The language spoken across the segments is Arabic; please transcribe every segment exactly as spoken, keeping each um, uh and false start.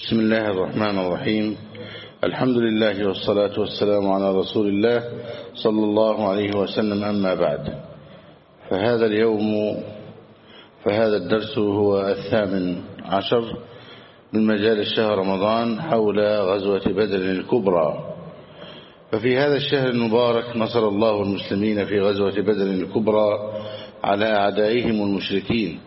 بسم الله الرحمن الرحيم. الحمد لله والصلاة والسلام على رسول الله صلى الله عليه وسلم. أما بعد، فهذا اليوم فهذا الدرس هو الثامن عشر من مجال الشهر رمضان حول غزوة بدر الكبرى. ففي هذا الشهر المبارك نصر الله المسلمين في غزوة بدر الكبرى على أعدائهم المشركين،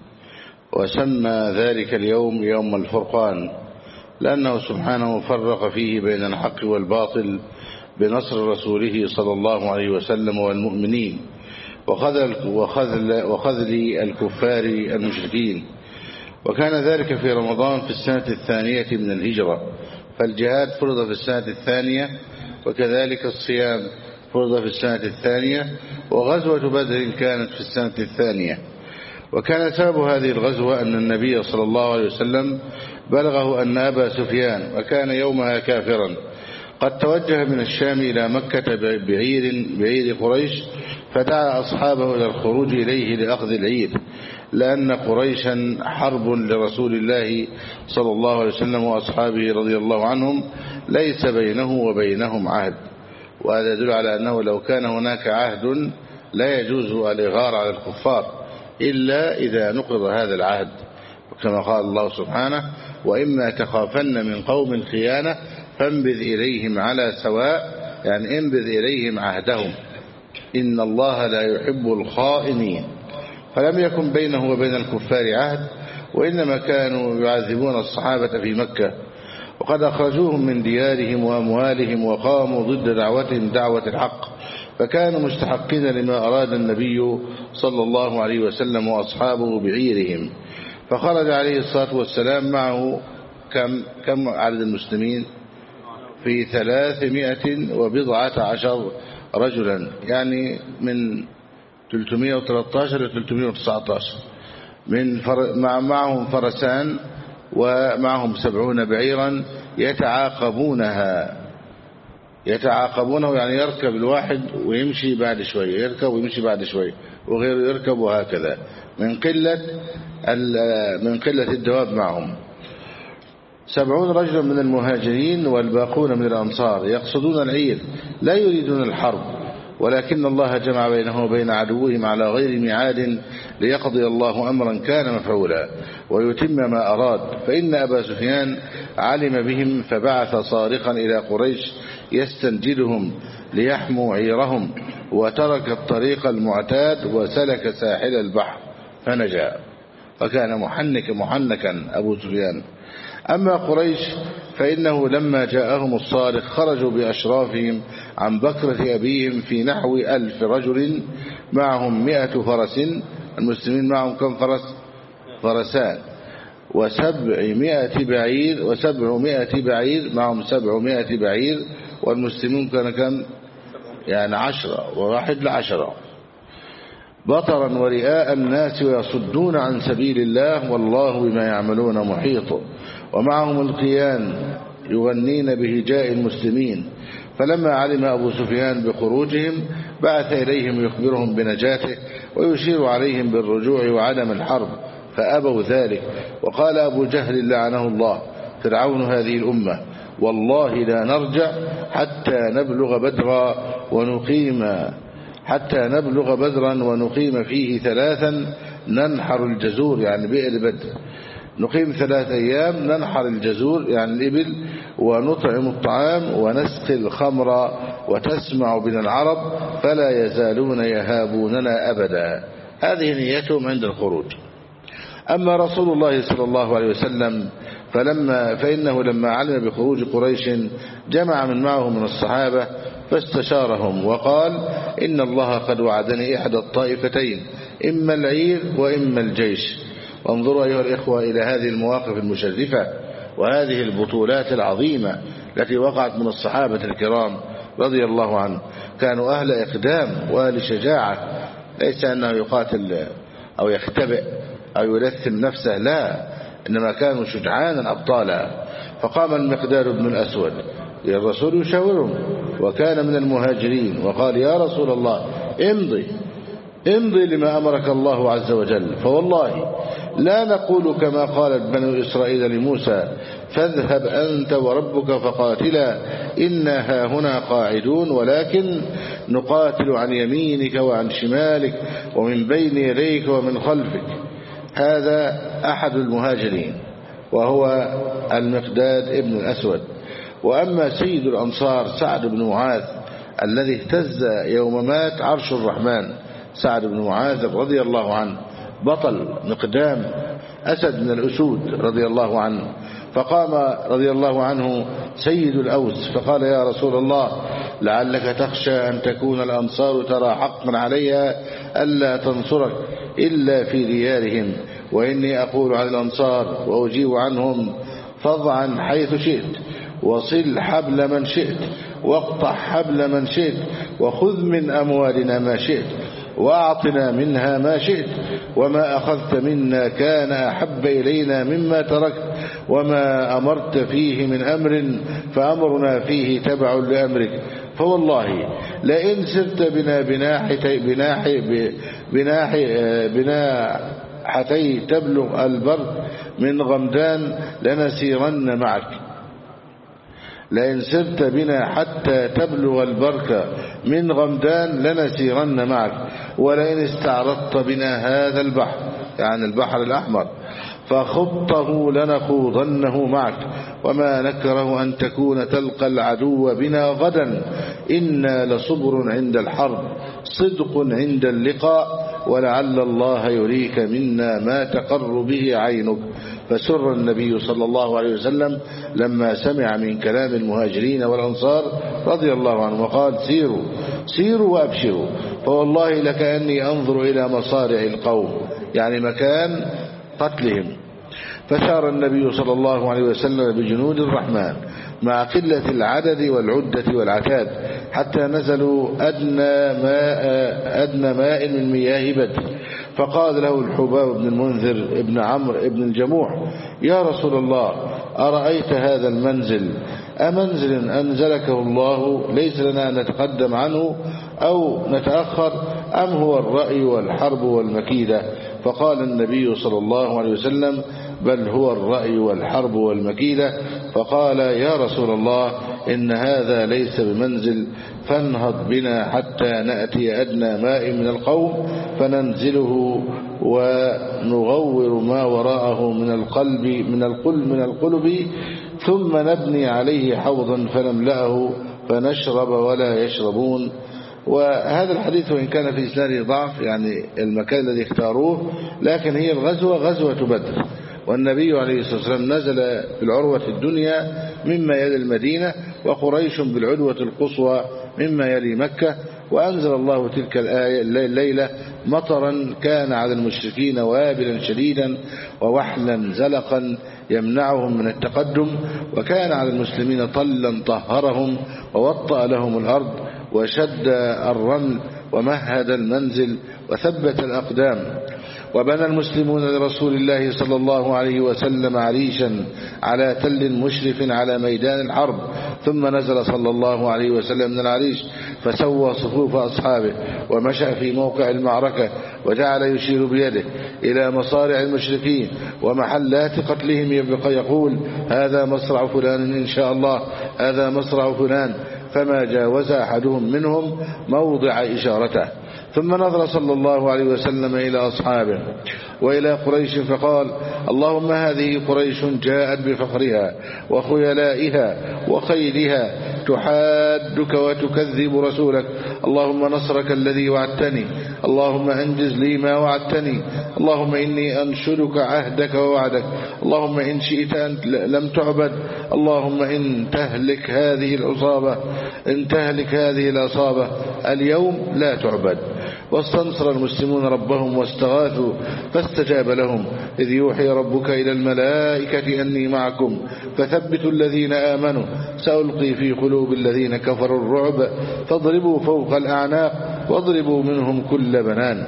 وسمى ذلك اليوم يوم الفرقان، لأنه سبحانه فرق فيه بين الحق والباطل بنصر رسوله صلى الله عليه وسلم والمؤمنين، وخذل, وخذل, وخذل الكفار المشركين. وكان ذلك في رمضان في السنة الثانية من الهجرة، فالجهاد فرض في السنة الثانية، وكذلك الصيام فرض في السنة الثانية، وغزوة بدر كانت في السنة الثانية. وكان سبب هذه الغزوة أن النبي صلى الله عليه وسلم بلغه أن أبا سفيان، وكان يومها كافرا، قد توجه من الشام إلى مكة بعير, بعير قريش، فدعا أصحابه إلى الخروج إليه لأخذ العير، لأن قريشا حرب لرسول الله صلى الله عليه وسلم وأصحابه رضي الله عنهم، ليس بينه وبينهم عهد. وهذا يدل على أنه لو كان هناك عهد لا يجوز الإغار على الكفار إلا إذا نقض هذا العهد، كما قال الله سبحانه: وإما تخافن من قوم خيانة فانبذ إليهم على سواء، يعني انبذ إليهم عهدهم إن الله لا يحب الخائنين. فلم يكن بينه وبين الكفار عهد، وإنما كانوا يعذبون الصحابة في مكة، وقد أخرجوهم من ديارهم وأموالهم وقاموا ضد دعوتهم دعوة الحق، فكانوا مستحقين لما أراد النبي صلى الله عليه وسلم وأصحابه بعيرهم. فخرج عليه الصلاة والسلام معه كم, كم عدد المسلمين؟ في ثلاثمائة وبضعة عشر رجلا، يعني من ثلاثمائة وثلاثة عشر إلى ثلاثمائة وتسعة عشر. من فر... مع... معهم فرسان، ومعهم سبعون بعيرا يتعاقبونها يتعاقبونه يعني يركب الواحد ويمشي بعد شوية، يركب ويمشي بعد شوية، وغيره يركب، وهكذا من قلة من قلة الدواب معهم. سبعون رجلا من المهاجرين والباقون من الأنصار يقصدون العير، لا يريدون الحرب، ولكن الله جمع بينه وبين عدوهم على غير ميعاد ليقضي الله أمرا كان مفعولا ويتم ما أراد. فإن أبا سفيان علم بهم، فبعث صارخا إلى قريش يستنجدهم ليحموا عيرهم، وترك الطريق المعتاد وسلك ساحل البحر فنجا، وكان محنك محنكا أبو سفيان. أما قريش فإنه لما جاءهم الصارخ خرجوا بأشرافهم عن بكرة أبيهم في نحو ألف رجل، معهم مئة فرس. المسلمين معهم كم فرس؟ فرسان. وسبعمائة بعير وسبعمائة بعير معهم سبعمائة بعير، والمسلمون كان كم؟ يعني عشرة وواحد لعشرة، بطرا ورئاء الناس ويصدون عن سبيل الله، والله بما يعملون محيط. ومعهم القيان يغنين بهجاء المسلمين. فلما علم أبو سفيان بخروجهم بعث إليهم يخبرهم بنجاته ويشير عليهم بالرجوع وعدم الحرب، فأبوا ذلك. وقال أبو جهل لعنه الله فرعون هذه الأمة: والله لا نرجع حتى نبلغ بدرا ونقيم حتى نبلغ بدرا ونقيم فيه ثلاثا ننحر الجزور، يعني بئر بدر، نقيم ثلاث أيام ننحر الجزور يعني الإبل، ونطعم الطعام ونسقي الخمر، وتسمع بنا العرب فلا يزالون يهابوننا أبدا. هذه نيتهم عند الخروج. أما رسول الله صلى الله عليه وسلم فلما فإنه لما علم بخروج قريش جمع من معه من الصحابة فاستشارهم وقال: إن الله قد وعدني إحدى الطائفتين، إما العير وإما الجيش. وانظروا أيها الإخوة إلى هذه المواقف المشرفة وهذه البطولات العظيمة التي وقعت من الصحابة الكرام رضي الله عنهم. كانوا أهل إقدام وأهل شجاعة، ليس أنه يقاتل أو يختبئ أو يلثم نفسه، لا، إنما كانوا شجعانا أبطالا. فقام المقدار بن الأسود الرسول يشاورهم، وكان من المهاجرين، وقال: يا رسول الله، امضي امضي لما أمرك الله عز وجل، فوالله لا نقول كما قالت بنو إسرائيل لموسى فاذهب أنت وربك فقاتلا إنا هاهنا قاعدون، ولكن نقاتل عن يمينك وعن شمالك ومن بين يديك ومن خلفك. هذا أحد المهاجرين وهو المقداد ابن الأسود. وأما سيد الأنصار سعد بن معاذ الذي اهتز يوم مات عرش الرحمن، سعد بن معاذ رضي الله عنه بطل مقدام أسد من الأسود رضي الله عنه، فقام رضي الله عنه سيد الأوس فقال يا رسول الله لعلك تخشى أن تكون الأنصار ترى حقا عليها ألا تنصرك إلا في ديارهم، وإني أقول عن الأنصار وأجيب عنهم فضعا حيث شئت، وصل حبل من شئت، واقطع حبل من شئت، وخذ من أموالنا ما شئت، وأعطنا منها ما شئت، وما أخذت منا كان أحب إلينا مما تركت، وما أمرت فيه من أمر فأمرنا فيه تبع لأمرك، فوالله لئن سرت بنا بناحتي بناحي بناحي بناحتي تبلغ البر من غمدان لنسيرن معك، لئن سرت بنا حتى تبلغ البرك من غمدان لنسيرن معك، ولئن استعرضت بنا هذا البحر يعني البحر الأحمر فخضته لنخوضنه معك، وما نكره أن تكون تلقى العدو بنا غدا، إنا لصبر عند الحرب صدق عند اللقاء، ولعل الله يريك منا ما تقر به عينك. فسر النبي صلى الله عليه وسلم لما سمع من كلام المهاجرين والأنصار رضي الله عنهم، وقال سيروا سيروا وأبشروا، فوالله لكأني أنظر إلى مصارع القوم يعني مكان قتلهم. فسار النبي صلى الله عليه وسلم بجنود الرحمن مع قلة العدد والعدة والعتاد حتى نزلوا أدنى ماء, أدنى ماء من مياه بدر، فقال له الحباب بن المنذر ابن عمرو ابن الجموح يا رسول الله أرأيت هذا المنزل أمنزل أنزلكه الله ليس لنا أن نتقدم عنه أو نتأخر، أم هو الرأي والحرب والمكيدة؟ فقال النبي صلى الله عليه وسلم بل هو الرأي والحرب والمكيدة. فقال يا رسول الله إن هذا ليس بمنزل، فانهض بنا حتى نأتي أدنى ماء من القوم فننزله ونغور ما وراءه من القلب من القلب من القلب ثم نبني عليه حوضا فنملأه فنشرب ولا يشربون. وهذا الحديث وإن كان في إسناده ضعف يعني المكان الذي اختاروه، لكن هي الغزوة غزوة بدر، والنبي عليه الصلاة والسلام نزل بالعروة الدنيا مما يلي المدينة، وقريش بالعدوة القصوى مما يلي مكة، وأنزل الله تلك الآية الليلة مطرا كان على المشركين وابلا شديدا ووحلا زلقا يمنعهم من التقدم، وكان على المسلمين طلا طهرهم ووطأ لهم الأرض وشد الرمل ومهد المنزل وثبت الأقدام. وبنى المسلمون لرسول الله صلى الله عليه وسلم عريشا على تل مشرف على ميدان الحرب، ثم نزل صلى الله عليه وسلم من العريش فسوى صفوف أصحابه ومشى في موقع المعركة وجعل يشير بيده إلى مصارع المشركين ومحلات قتلهم، يبقى يقول هذا مصرع فلان إن شاء الله، هذا مصرع فلان، فما جاوز أحدهم منهم موضع إشارته. ثم نظر صلى الله عليه وسلم إلى أصحابه وإلى قريش فقال اللهم هذه قريش جاءت بفخرها وخيلائها وخيلها تحادك وتكذب رسولك، اللهم نصرك الذي وعدتني، اللهم أنجز لي ما وعدتني، اللهم إني أنشدك عهدك ووعدك، اللهم إن شئت أنت لم تعبد، اللهم إن تهلك هذه العصابة إن تهلك هذه العصابة اليوم لا تعبد. واستنصر المسلمون ربهم واستغاثوا فاستجاب لهم إذ يوحي ربك إلى الملائكة أني معكم فثبتوا الذين آمنوا سألقي في قلوب الذين كفروا الرعب فاضربوا فوق الأعناق واضربوا منهم كل بنان.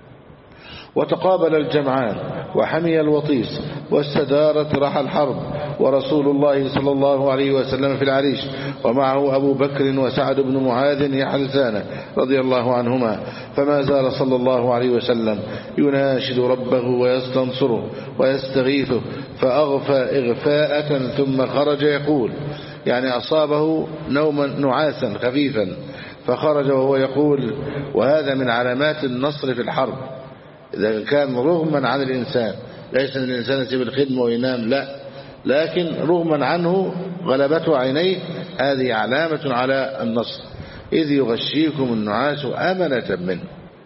وتقابل الجمعان وحمي الوطيس واستدارت رحى الحرب ورسول الله صلى الله عليه وسلم في العريش، ومعه أبو بكر وسعد بن معاذ يحدثان رضي الله عنهما، فما زال صلى الله عليه وسلم يناشد ربه ويستنصره ويستغيثه، فأغفى إغفاءة ثم خرج يقول، يعني أصابه نوما نعاسا خفيفا فخرج وهو يقول. وهذا من علامات النصر في الحرب، إذا كان رغما عن الإنسان، ليس الإنسان يسيب الخدمة وينام، لا، لكن رغما عنه غلبته عينيه، هذه علامة على النصر. إذ يغشيكم النعاس أمنة منه،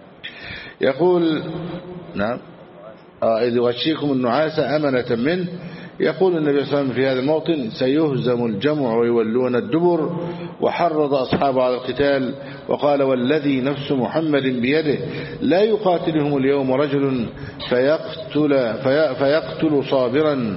يقول نعم آه إذ يغشيكم النعاس أمنة منه. يقول النبي صلى الله عليه وسلم في هذا الموطن: سيهزم الجمع ويولون الدبر، وحرض أصحابه على القتال وقال: والذي نفس محمد بيده لا يقاتلهم اليوم رجل فيقتل, في فيقتل صابرا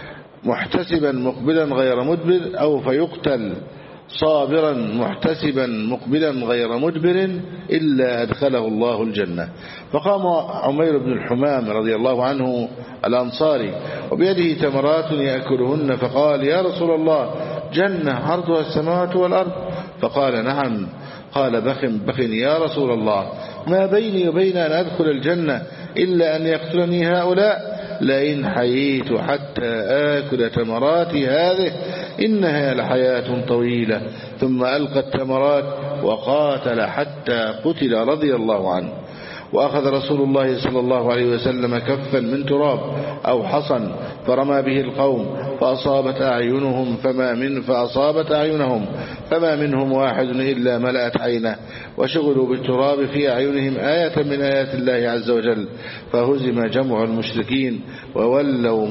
محتسبا مقبلا غير مدبر، أو فيقتل صابرا محتسبا مقبلا غير مدبر إلا أدخله الله الجنة. فقام عمير بن الحمام رضي الله عنه الأنصاري وبيده تمرات يأكلهن، فقال: يا رسول الله، جنة عرضها السماوات والأرض؟ فقال: نعم. قال: بخ بخ يا رسول الله، ما بيني وبين أن أدخل الجنة إلا أن يقتلني هؤلاء، لئن حييت حتى آكل تمراتي هذه إنها لحياة طويلة. ثم ألقى التمرات وقاتل حتى قتل رضي الله عنه. وأخذ رسول الله صلى الله عليه وسلم كفا من تراب أو حصن فرمى به القوم فأصابت أعينهم فما من فأصابت أعينهم فما منهم واحد إلا ملأت عينه، وشغلوا بالتراب في أعينهم آية من آيات الله عز وجل، فهزم جمع المشركين وولوا,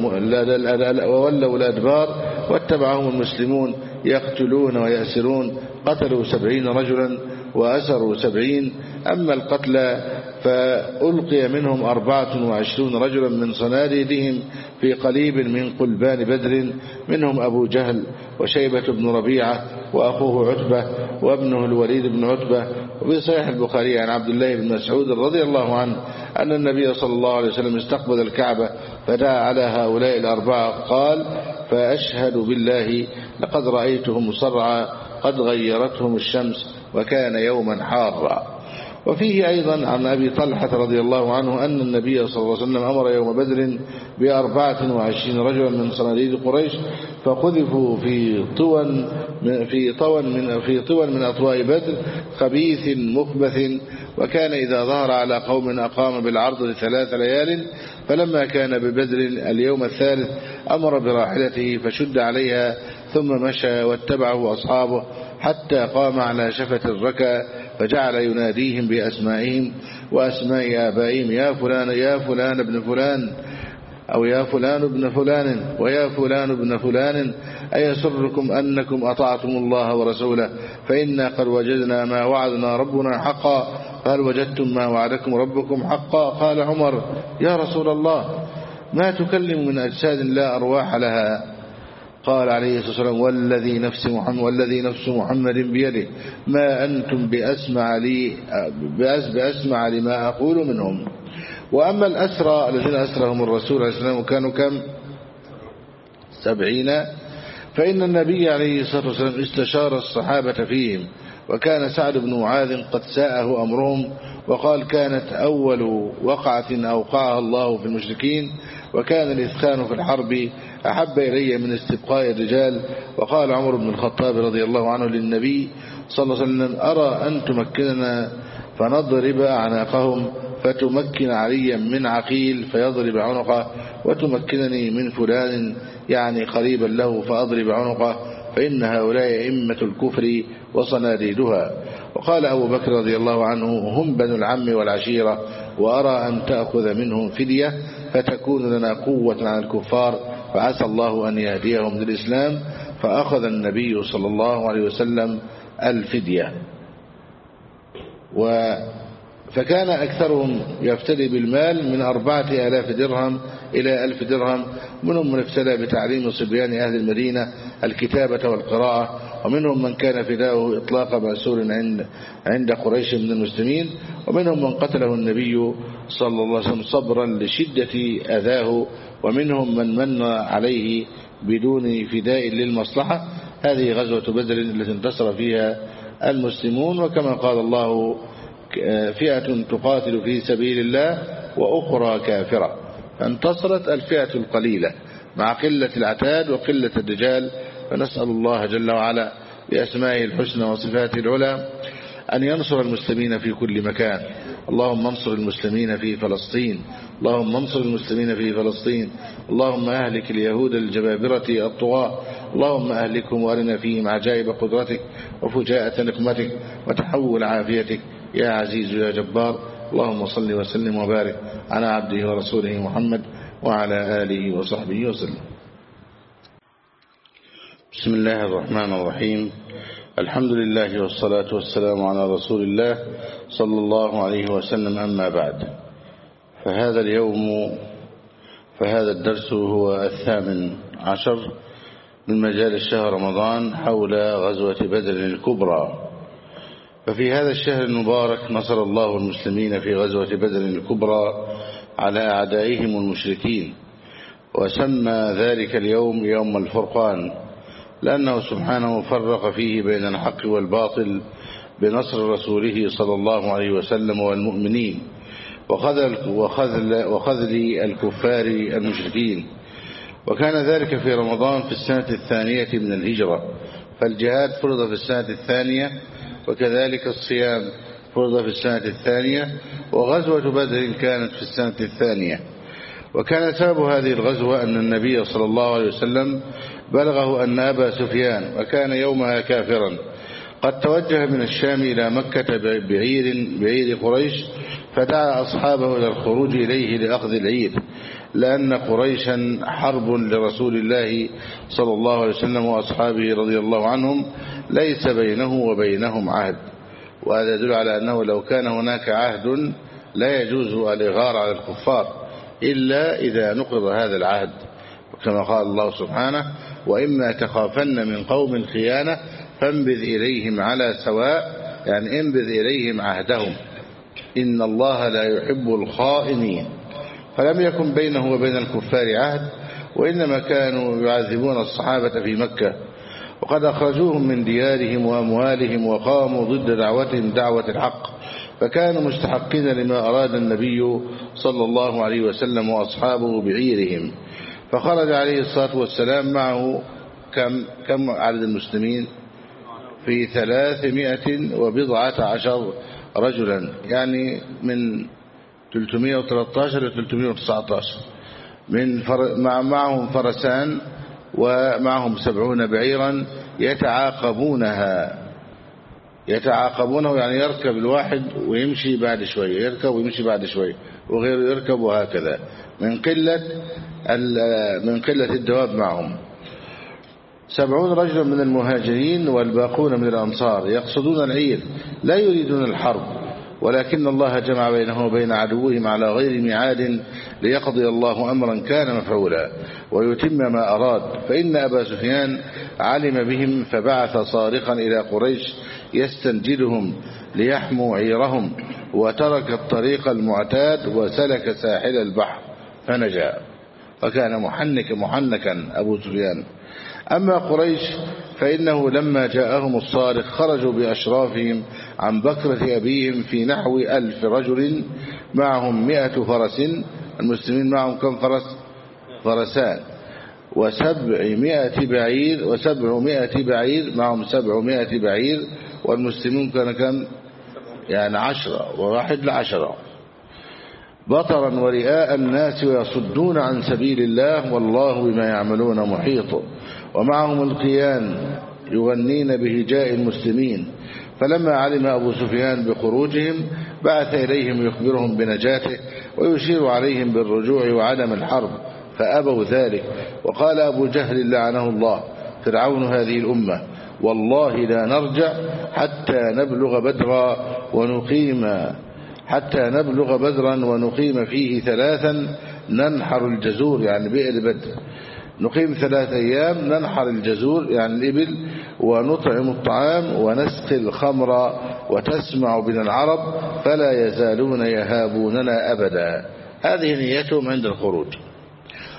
وولوا الأدبار واتبعهم المسلمون يقتلون ويأسرون، قتلوا سبعين رجلا وأسروا سبعين. أما القتلى فألقي منهم أربعة وعشرون رجلا من صناديدهم في قليب من قلبان بدر، منهم أبو جهل وشيبة بن ربيعة وأخوه عتبة وابنه الوليد بن عتبة. وفي صحيح البخاري عن عبد الله بن مسعود رضي الله عنه أن النبي صلى الله عليه وسلم استقبل الكعبة فدعا على هؤلاء الأربعة، قال: فأشهد بالله لقد رأيتهم صرعى قد غيرتهم الشمس وكان يوما حارا. وفيه أيضا عن أبي طلحة رضي الله عنه أن النبي صلى الله عليه وسلم أمر يوم بدر بأربعة وعشرين رجلا من صناديد قريش فقذفوا في طوى في طوى من في طوى من أطواء بدر خبيث مخبث، وكان إذا ظهر على قوم أقام بالعرض لثلاث ليال، فلما كان ببدر اليوم الثالث أمر براحلته فشد عليها ثم مشى واتبعه أصحابه حتى قام على شفة الركا فجعل يناديهم بأسمائهم وأسماء آبائهم: يا فلان يا فلان ابن فلان، أو يا فلان ابن فلان ويا فلان ابن فلان، أيسركم أنكم أطعتم الله ورسوله فإنا قد وجدنا ما وعدنا ربنا حقا. قال: وجدتم ما وعدكم ربكم حقا؟ قال عمر: يا رسول الله، ما تكلم من أجساد لا أرواح لها؟ قال عليه الصلاة والسلام: والذي نفس محمد والذي نفس محمد بيده ما أنتم بأسمع لي بأسمع لما أقول منهم. وأما الأسرى الذين أسرهم الرسول عليه السلام كانوا كم؟ سبعين. فإن النبي عليه الصلاة والسلام استشار الصحابة فيهم، وكان سعد بن معاذ قد ساءه أمرهم، وقال: كانت أول وقعة أوقعها الله في المشركين، وكان الإثخان في الحرب أحب إلي من استبقاء الرجال. وقال عمر بن الخطاب رضي الله عنه للنبي صلى الله عليه وسلم: أرى أن تمكننا فنضرب أعناقهم، فتمكن عليا من عقيل فيضرب عنقه، وتمكنني من فلان يعني قريبا له فأضرب عنقه، فإن هؤلاء أئمة الكفر وصناديدها. وقال أبو بكر رضي الله عنه: هم بنو العم والعشيرة، وأرى أن تأخذ منهم فدية فتكون لنا قوة على الكفار، فعسى الله أن يهديهم للإسلام. فأخذ النبي صلى الله عليه وسلم الفدية. و فكان أكثرهم يفتدي بالمال من أربعة آلاف درهم إلى ألف درهم، منهم من افتدى بتعليم صبيان أهل المدينة الكتابة والقراءة، ومنهم من كان فداؤه إطلاق مأسور عند عند قريش من المسلمين، ومنهم من قتله النبي صلى الله عليه وسلم صبرا لشدة أذاه، ومنهم من من عليه بدون فداء للمصلحة. هذه غزوة بدر التي انتصر فيها المسلمون، وكما قال الله فئة تقاتل في سبيل الله وأخرى كافرة، فانتصرت الفئة القليلة مع قلة العتاد وقلة الرجال. فنسأل الله جل وعلا بأسمائه الحسنى وصفاته العلى أن ينصر المسلمين في كل مكان. اللهم انصر المسلمين في فلسطين، اللهم انصر المسلمين في فلسطين، اللهم أهلك اليهود الجبابرة الطغاة، اللهم أهلكهم وأرنا فيهم عجائب قدرتك وفجاءة نقمتك وتحول عافيتك يا عزيز يا جبار. اللهم صل وسلم وبارك على عبده ورسوله محمد وعلى آله وصحبه وسلم. بسم الله الرحمن الرحيم. الحمد لله والصلاة والسلام على رسول الله صلى الله عليه وسلم، أما بعد. فهذا اليوم فهذا الدرس هو الثامن عشر من مجال شهر رمضان حول غزوة بدر الكبرى. ففي هذا الشهر المبارك نصر الله المسلمين في غزوة بدر الكبرى على أعدائهم المشركين، وسمى ذلك اليوم يوم الفرقان، لأنه سبحانه فرق فيه بين الحق والباطل بنصر رسوله صلى الله عليه وسلم والمؤمنين، وخذل, وخذل, وخذل الكفار المشركين. وكان ذلك في رمضان في السنة الثانية من الهجرة، فالجهاد فرض في السنة الثانية، وكذلك الصيام فرض في السنة الثانية، وغزوة بدر كانت في السنة الثانية. وكان سبب هذه الغزوة أن النبي صلى الله عليه وسلم بلغه أن أبا سفيان، وكان يومها كافرا، قد توجه من الشام إلى مكة بعير, بعير قريش، فدعا أصحابه إلى الخروج إليه لأخذ العير، لأن قريشا حرب لرسول الله صلى الله عليه وسلم وأصحابه رضي الله عنهم، ليس بينه وبينهم عهد. وهذا يدل على أنه لو كان هناك عهد لا يجوز الإغار على الكفار إلا إذا نقض هذا العهد، كما قال الله سبحانه: وإما تخافن من قوم خيانة فانبذ إليهم على سواء، يعني انبذ إليهم عهدهم إن الله لا يحب الخائنين. فلم يكن بينه وبين الكفار عهد، وإنما كانوا يعذبون الصحابة في مكة، وقد أخرجوهم من ديارهم وأموالهم وقاموا ضد دعوتهم دعوة الحق، فكانوا مستحقين لما أراد النبي صلى الله عليه وسلم وأصحابه بعيرهم. فخرج عليه الصلاة والسلام معه كم, كم عدد المسلمين؟ في ثلاثمائة وبضعة عشر رجلا، يعني من ثلاثمائة وثلاثة عشر إلى ثلاثمائة وتسعة عشر. من فر... مع... معهم فرسان ومعهم سبعون بعيرا يتعاقبونها يتعاقبونه يعني يركب الواحد ويمشي بعد شوية، يركب ويمشي بعد شوية، وغيره يركب، وهكذا من قلة من قلة الدواب معهم. سبعون رجلا من المهاجرين والباقون من الأنصار يقصدون العير، لا يريدون الحرب، ولكن الله جمع بينهم وبين عدوهم على غير ميعاد ليقضي الله أمرا كان مفعولا ويتم ما أراد. فإن أبا سفيان علم بهم فبعث صارخا إلى قريش يستنجدهم ليحموا عيرهم، وترك الطريق المعتاد وسلك ساحل البحر فنجا، وكان محنك محنكا أبو سفيان. أما قريش فإنه لما جاءهم الصارخ خرجوا بأشرافهم عن بكرة أبيهم في نحو ألف رجل معهم مئة فرس. المسلمين معهم كم فرس؟ فرسان. وسبعمائة بعير وسبعمائة بعير معهم سبعمائة بعير، والمسلمون كان كم؟ يعني عشرة وواحد لعشرة، بطرا ورئاء الناس ويصدون عن سبيل الله والله بما يعملون محيط. ومعهم القيان يغنين بهجاء المسلمين. فلما علم أبو سفيان بخروجهم بعث إليهم يخبرهم بنجاته ويشير عليهم بالرجوع وعدم الحرب، فأبوا ذلك. وقال أبو جهل لعنه الله فرعون هذه الأمة: والله لا نرجع حتى نبلغ بدرا ونقيم حتى نبلغ بدرا ونقيم فيه ثلاثا ننحر الجزور، يعني بئر بدر، نقيم ثلاث أيام ننحر الجزور يعني الإبل، ونطعم الطعام ونسقي الخمر، وتسمع بنا العرب فلا يزالون يهابوننا أبدا. هذه نيتهم عند الخروج.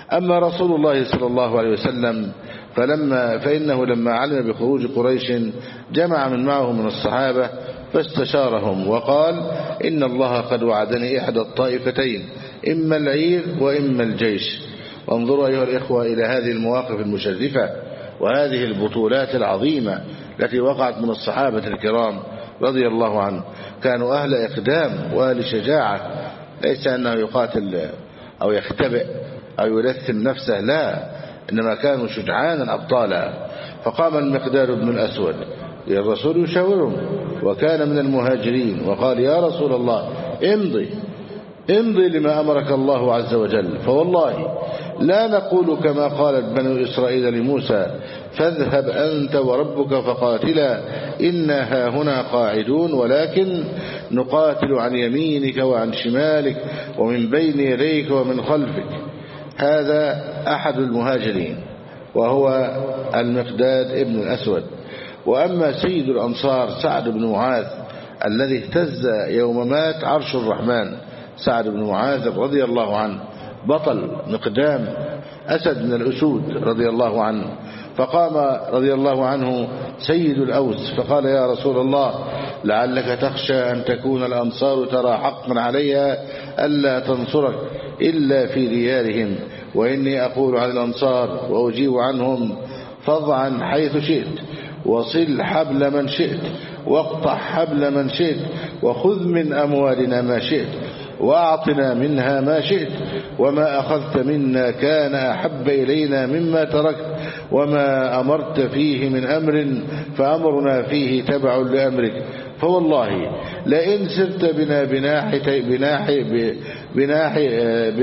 أما رسول الله صلى الله عليه وسلم فلما فإنه لما علم بخروج قريش جمع من معه من الصحابة فاستشارهم وقال إن الله قد وعدني إحدى الطائفتين إما العير وإما الجيش. وانظروا أيها الإخوة إلى هذه المواقف المشرفة وهذه البطولات العظيمة التي وقعت من الصحابة الكرام رضي الله عنهم. كانوا أهل إقدام وأهل شجاعة، ليس أنه يقاتل أو يختبئ أو يلثم نفسه، لا، إنما كانوا شجعانا أبطالا. فقام المقداد بن الأسود الرسول يشاورهم وكان من المهاجرين وقال يا رسول الله امضي امضي لما أمرك الله عز وجل، فوالله لا نقول كما قالت بنو إسرائيل لموسى فاذهب أنت وربك فقاتلا إنا هاهنا قاعدون، ولكن نقاتل عن يمينك وعن شمالك ومن بين يديك ومن خلفك. هذا أحد المهاجرين وهو المقداد ابن الأسود. وأما سيد الأنصار سعد بن معاذ الذي اهتز يوم مات عرش الرحمن، سعد بن معاذ رضي الله عنه بطل مقدام أسد من الأسود رضي الله عنه. فقام رضي الله عنه سيد الأوس فقال يا رسول الله لعلك تخشى أن تكون الأنصار ترى حقا عليها ألا تنصرك إلا في ديارهم، وإني أقول عن الأنصار وأجيب عنهم فضعا حيث شئت وصل حبل من شئت واقطع حبل من شئت وخذ من أموالنا ما شئت وأعطنا منها ما شئت، وما أخذت منا كان أحب إلينا مما تركت، وما أمرت فيه من أمر فأمرنا فيه تبع لأمرك، فوالله لئن سرت بنا بناحتي بناحي بناحي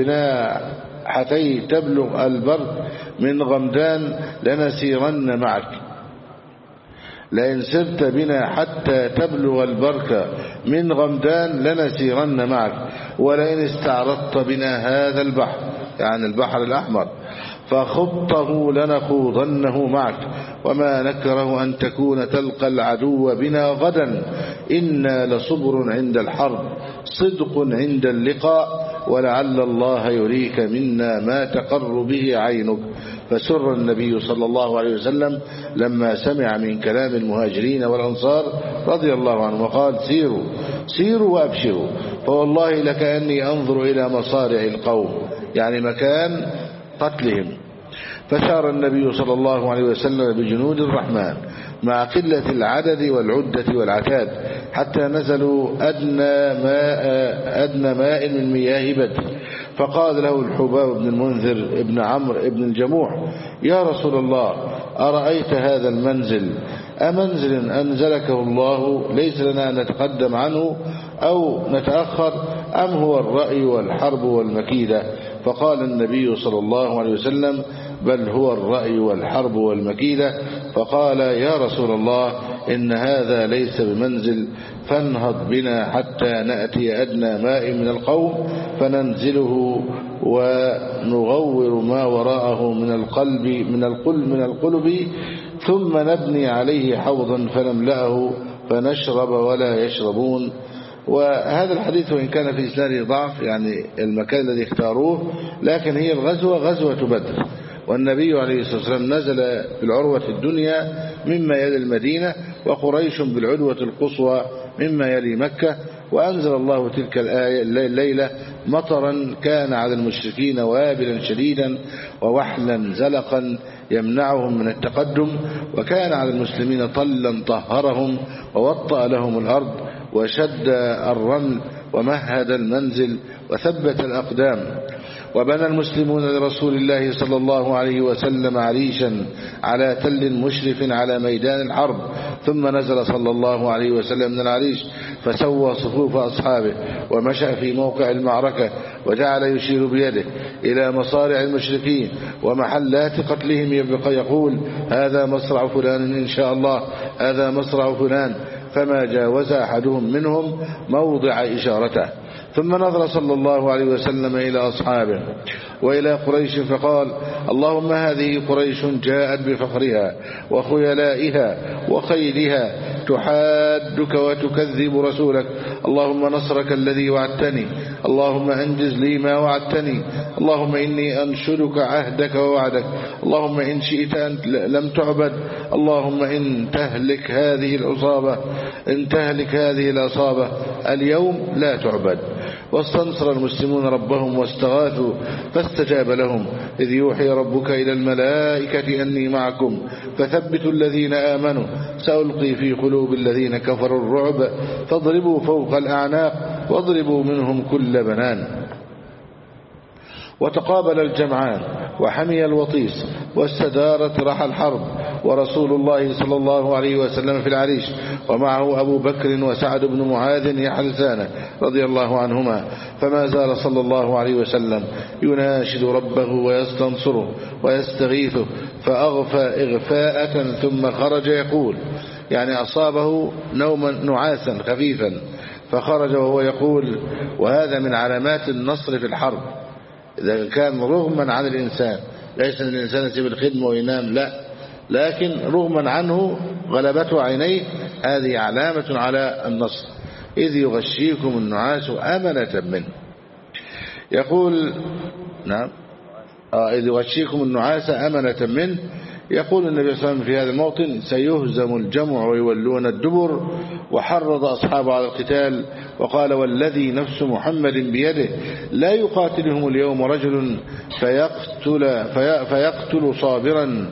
بناحتي تبلغ البر من غمدان لنسيرن معك، لئن سرت بنا حتى تبلغ البرك من غمدان لنسيرن معك، ولئن استعرضت بنا هذا البحر يعني البحر الأحمر فخضته لنخوضنه معك، وما نكره أن تكون تلقى العدو بنا غدا، إنا لصبر عند الحرب صدق عند اللقاء، ولعل الله يريك منا ما تقر به عينك. فسر النبي صلى الله عليه وسلم لما سمع من كلام المهاجرين والأنصار رضي الله عنهم وقال سيروا سيروا وأبشروا، فوالله لكأني أنظر إلى مصارع القوم يعني مكان قتلهم. فسار النبي صلى الله عليه وسلم بجنود الرحمن مع قلة العدد والعدة والعتاد حتى نزلوا أدنى ماء, أدنى ماء من مياه بدر، فقال له الحباب بن المنذر ابن عمرو ابن الجموح يا رسول الله أرأيت هذا المنزل أمنزل أنزلكه الله ليس لنا أن نتقدم عنه أو نتأخر أم هو الرأي والحرب والمكيدة؟ فقال النبي صلى الله عليه وسلم بل هو الرأي والحرب والمكيدة. فقال يا رسول الله إن هذا ليس بمنزل، فانهض بنا حتى نأتي أدنى ماء من القوم فننزله ونغور ما وراءه من القلب من القلب من القلب ثم نبني عليه حوضا فنملأه فنشرب ولا يشربون. وهذا الحديث وإن كان في إسناده ضعف يعني المكان الذي اختاروه، لكن هي الغزوة غزوة بدر، والنبي عليه الصلاة والسلام نزل بالعروة الدنيا مما يلي المدينة وقريش بالعدوة القصوى مما يلي مكة، وأنزل الله تلك الآية الليلة مطرا كان على المشركين وابلا شديدا ووحلا زلقا يمنعهم من التقدم، وكان على المسلمين طلا طهرهم ووطأ لهم الأرض وشد الرمل ومهد المنزل وثبت الأقدام. وبنى المسلمون لرسول الله صلى الله عليه وسلم عريشا على تل مشرف على ميدان الحرب، ثم نزل صلى الله عليه وسلم من العريش فسوى صفوف أصحابه ومشى في موقع المعركة وجعل يشير بيده إلى مصارع المشركين ومحلات قتلهم يقول هذا مصرع فلان إن شاء الله، هذا مصرع فلان، فما جاوز أحدهم منهم موضع إشارته. ثم نظر صلى الله عليه وسلم إلى أصحابه وإلى قريش فقال اللهم هذه قريش جاءت بفخرها وخيلائها وخيلها تحادك وتكذب رسولك. اللهم نصرك الذي وعدتني، اللهم أنجز لي ما وعدتني، اللهم إني أنشدك عهدك ووعدك، اللهم إن شئت أنت لم تعبد، اللهم إن تهلك هذه العصابة إن تهلك هذه العصابة اليوم لا تعبد. واستنصر المسلمون ربهم واستغاثوا فاستجاب لهم، إذ يوحي ربك إلى الملائكة أني معكم فثبتوا الذين آمنوا سألقي في قلوب الذين كفروا الرعب فاضربوا فوق الأعناق واضربوا منهم كل بنان. وتقابل الجمعان وحمي الوطيس واستدارت رحى الحرب، ورسول الله صلى الله عليه وسلم في العريش، ومعه أبو بكر وسعد بن معاذ يحرسانه رضي الله عنهما، فما زال صلى الله عليه وسلم يناشد ربه ويستنصره ويستغيثه، فأغفى إغفاءة ثم خرج يقول، يعني أصابه نوما نعاسا خفيفا فخرج وهو يقول. وهذا من علامات النصر في الحرب، إذا كان رغما عن الإنسان، ليس أن الإنسان يسيب الخدمة وينام، لا، لكن رغما عنه غلبته عينيه، هذه علامة على النصر. إذ يغشيكم النعاس أمنة منه، يقول نعم آه إذ يغشيكم النعاس أمنة منه. يقول النبي صلى الله عليه وسلم في هذا الموطن: سيهزم الجمع ويولون الدبر، وحرض أصحابه على القتال وقال: والذي نفس محمد بيده لا يقاتلهم اليوم رجل فيقتل, في فيقتل صابرا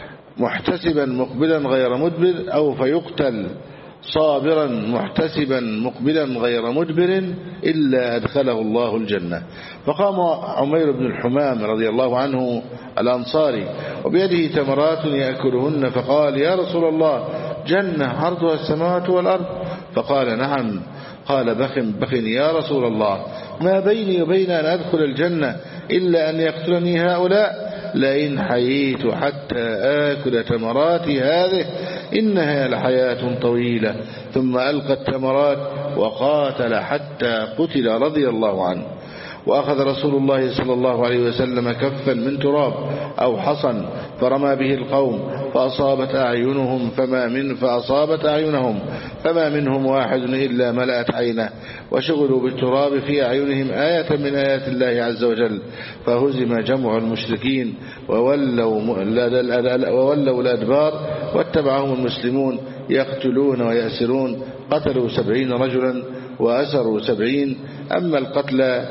محتسبا مقبلا غير مدبر، أو فيقتل صابرا محتسبا مقبلا غير مدبر إلا أدخله الله الجنة. فقام عمير بن الحمام رضي الله عنه الأنصاري وبيده تمرات يأكلهن، فقال: يا رسول الله، جنة عرضها السماوات والأرض؟ فقال: نعم. قال: بخ بخ يا رسول الله، ما بيني وبين أن أدخل الجنة إلا أن يقتلني هؤلاء، لئن حييت حتى آكل تمرات هذه إنها لحياة طويلة. ثم ألقى التمرات وقاتل حتى قتل رضي الله عنه. وأخذ رسول الله صلى الله عليه وسلم كفا من تراب أو حصن فرمى به القوم فأصابت أعينهم فما من فأصابت أعينهم فما منهم واحد إلا ملأت عينه، وشغلوا بالتراب في أعينهم آية من آيات الله عز وجل، فهزم جمع المشركين وولوا, وولوا الأدبار واتبعهم المسلمون يقتلون ويأسرون، قتلوا سبعين رجلا وأسروا سبعين. أما القتلى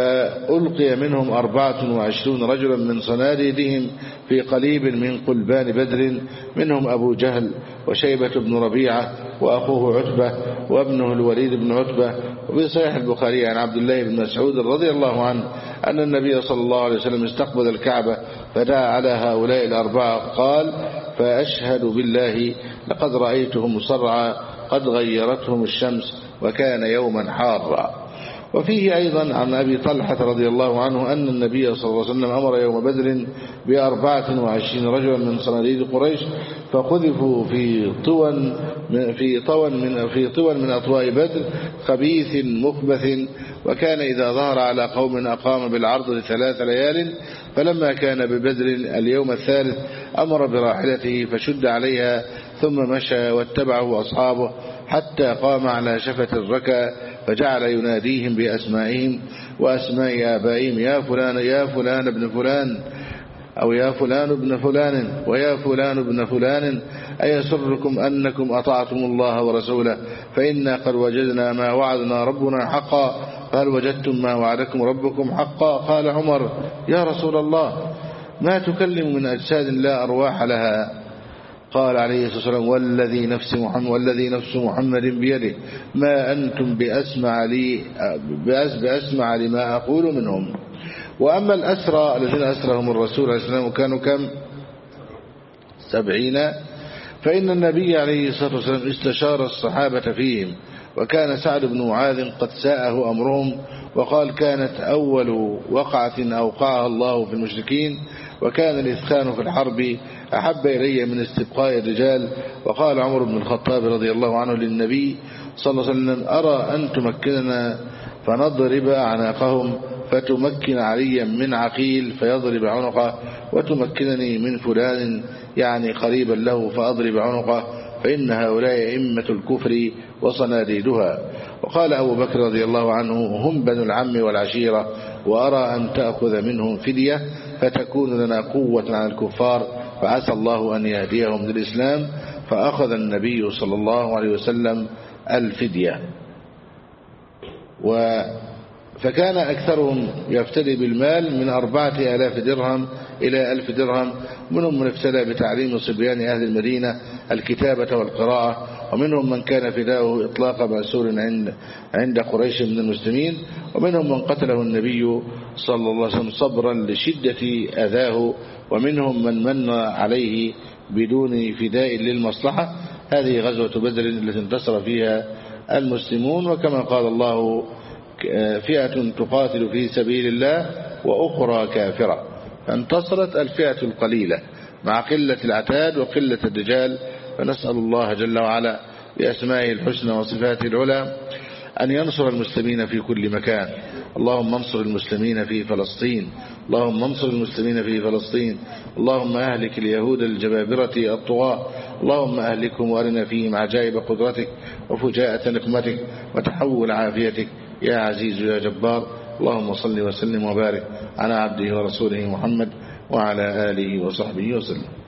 فألقي منهم أربعة وعشرون رجلا من صناديدهم في قليب من قلبان بدر، منهم أبو جهل وشيبة بن ربيعة وأخوه عتبة وابنه الوليد بن عتبة. وفي صحيح البخاري عن عبد الله بن مسعود رضي الله عنه أن النبي صلى الله عليه وسلم استقبل الكعبة فدعا على هؤلاء الأربعة قال: فأشهد بالله لقد رأيتهم صرعى قد غيرتهم الشمس وكان يوما حارا. وفيه أيضا عن أبي طلحة رضي الله عنه أن النبي صلى الله عليه وسلم أمر يوم بدر بأربعة وعشرين رجلا من صناديد قريش فقذفوا في طوى في طوى من في طوى من أطواء بدر خبيث مخبث، وكان إذا ظهر على قوم أقام بالعرض ثلاث ليال، فلما كان ببدر اليوم الثالث أمر براحلته فشد عليها ثم مشى واتبعه أصحابه حتى قام على شفة الركا فجعل يناديهم بأسمائهم وأسماء آبائهم: يا فلان يا فلان ابن فلان، أو يا فلان ابن فلان ويا فلان ابن فلان، أيسركم أنكم أطعتم الله ورسوله فإنا قد وجدنا ما وعدنا ربنا حقا، فهل وجدتم ما وعدكم ربكم حقا؟ قال عمر: يا رسول الله، ما تكلم من أجساد لا أرواح لها؟ قال عليه الصلاة والسلام: والذي نفس محمد والذي نفس محمد بيده ما أنتم بأسمع لي بأسمع لما أقول منهم. وأما الأسرى الذين أسرهم الرسول عليه الصلاة والسلام كانوا كم؟ سبعين. فإن النبي عليه الصلاة والسلام استشار الصحابة فيهم، وكان سعد بن معاذ قد ساءه أمرهم وقال: كانت أول وقعة أوقعها الله في المشركين، وكان الإثخان في الحرب أحب إلي من استبقاء الرجال. وقال عمر بن الخطاب رضي الله عنه للنبي صلى الله عليه وسلم: أرى أن تمكننا فنضرب أعناقهم، فتمكن عليا من عقيل فيضرب عنقه، وتمكنني من فلان يعني قريبا له فأضرب عنقه، فإن هؤلاء أئمة الكفر وصناديدها. وقال أبو بكر رضي الله عنه هم بنو العم والعشيرة، وأرى أن تأخذ منهم فدية فتكون لنا قوة على الكفار، فعسى الله أن يهديهم للإسلام. فأخذ النبي صلى الله عليه وسلم الفدية. و فكان أكثرهم يفتدي بالمال من أربعة آلاف درهم إلى ألف درهم. منهم من افتدى بتعليم صبيان أهل المدينة الكتابة والقراءة، ومنهم من كان فداؤه إطلاق مأسور عند عند قريش من المسلمين، ومنهم من قتله النبي صلى الله عليه وسلم صبرا لشدة أذاه، ومنهم من من عليه بدون فداء للمصلحة. هذه غزوة بدر التي انتصر فيها المسلمون. وكما قال الله فئة تقاتل في سبيل الله وأخرى كافرة، فانتصرت الفئة القليلة مع قلة العتاد وقلة الرجال. فنسأل الله جل وعلا بأسمائه الحسنى وصفاته العلى أن ينصر المسلمين في كل مكان. اللهم انصر المسلمين في فلسطين، اللهم انصر المسلمين في فلسطين، اللهم أهلك اليهود الجبابرة الطغاة، اللهم أهلكهم وأرنا فيهم عجائب قدرتك وفجاءة نقمتك وتحول عافيتك يا عزيز يا جبار. اللهم صل وسلم وبارك على عبده ورسوله محمد وعلى آله وصحبه وسلم.